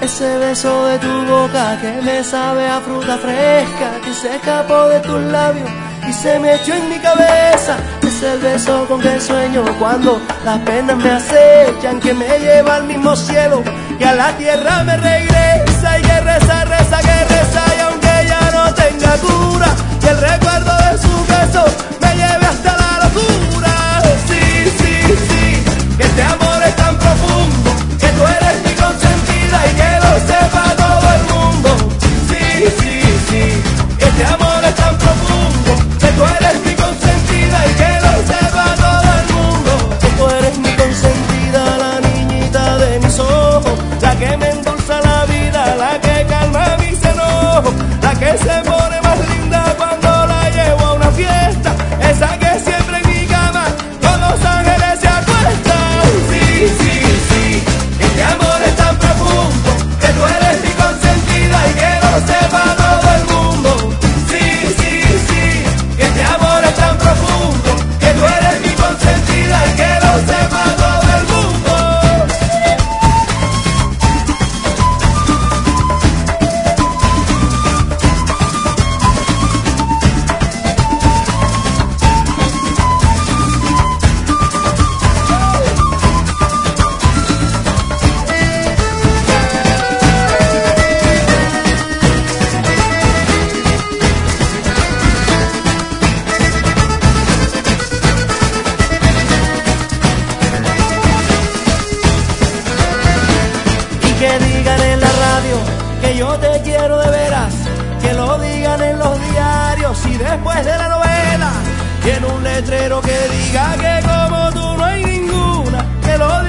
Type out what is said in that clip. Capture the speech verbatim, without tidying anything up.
Ese beso de tu boca que me sabe a fruta fresca, que se escapó de tus labios y se me echó en mi cabeza. Es el beso con que sueño cuando las penas me acechan, que me lleva al mismo cielo y a la tierra me regresa. Y que reza, reza, que reza, y aunque ya no tenga cura, y el recuerdo de su beso me lleve hasta la locura. Sí, sí, sí, que este amor es tan profundo, que tú eres mi consentida y que lo sepa todo el mundo. Sí, sí, sí, que este amor es tan profundo, que tú eres mi consentida y que lo sepa todo el mundo. Que tú eres mi consentida, la niñita de mis ojos, la que me endulza la vida, la que calma mis enojos, la que se pone más linda cuando la llevo a una fiesta, esa que siempre en mi cama con los ángeles se acuestan. Sí, sí, sí, que este amor es tan profundo, que tú eres mi consentida y que lo sepa todo el mundo. Sí, sí, sí, que este amor es tan profundo, que tú eres mi consentida y que lo sepa todo el mundo. Que digan en la radio que yo te quiero de veras, que lo digan en los diarios y después de la novela, y en un letrero que diga que como tú no hay ninguna, que lo